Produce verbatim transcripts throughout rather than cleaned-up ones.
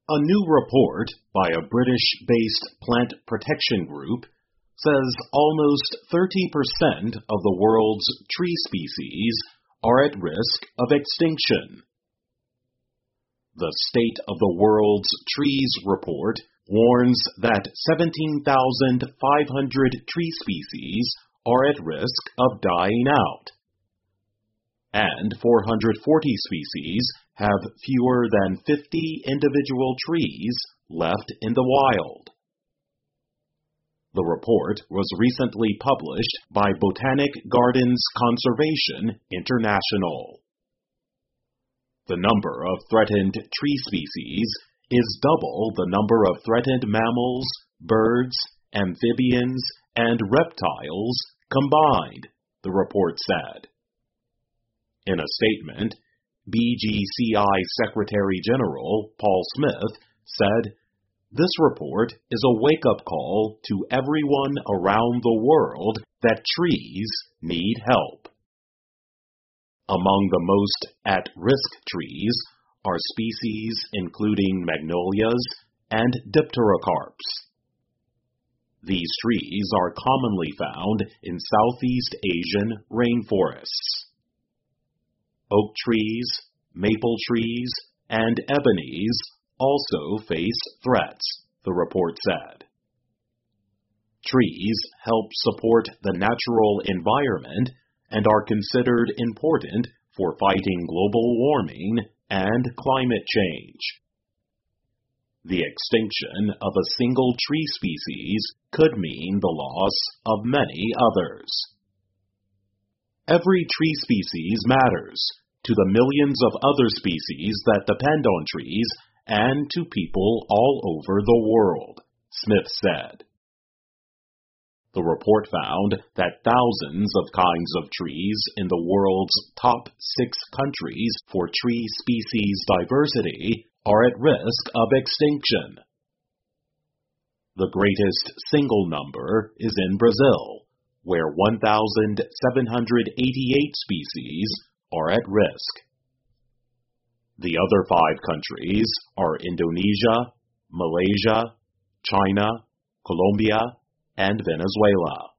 A new report by a British-based plant protection group says almost thirty percent of the world's tree species are at risk of extinction. The State of the World's Trees report warns that seventeen thousand five hundred tree species are at risk of dying out, and four hundred forty species have fewer than fifty individual trees left in the wild. The report was recently published by Botanic Gardens Conservation International. The number of threatened tree species is double the number of threatened mammals, birds, amphibians, and reptiles combined, the report said. In a statement, B G C I Secretary General Paul Smith said, "This report is a wake-up call to everyone around the world that trees need help." Among the most at-risk trees are species including magnolias and dipterocarps. These trees are commonly found in Southeast Asian rainforests. Oak trees, maple trees, and ebonies also face threats, the report said. Trees help support the natural environment and are considered important for fighting global warming and climate change. The extinction of a single tree species could mean the loss of many others. Every tree species matters to the millions of other species that depend on trees and to people all over the world, Smith said. The report found that thousands of kinds of trees in the world's top six countries for tree species diversity are at risk of extinction. The greatest single number is in Brazil, where one thousand seven hundred eighty-eight species are at risk. The other five countries are Indonesia, Malaysia, China, Colombia, and Venezuela.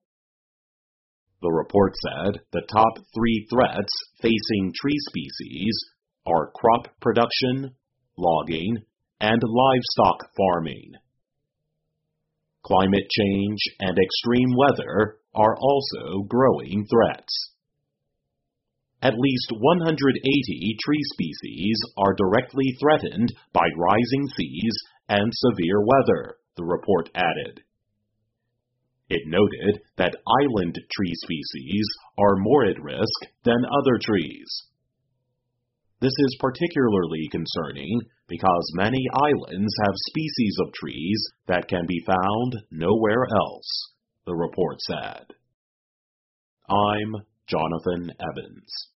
The report said the top three threats facing tree species are crop production, logging, and livestock farming. Climate change and extreme weather are also growing threats. At least one hundred eighty tree species are directly threatened by rising seas and severe weather, the report added. It noted that island tree species are more at risk than other trees. This is particularly concerning because many islands have species of trees that can be found nowhere else, the report said. I'm Jonathan Evans.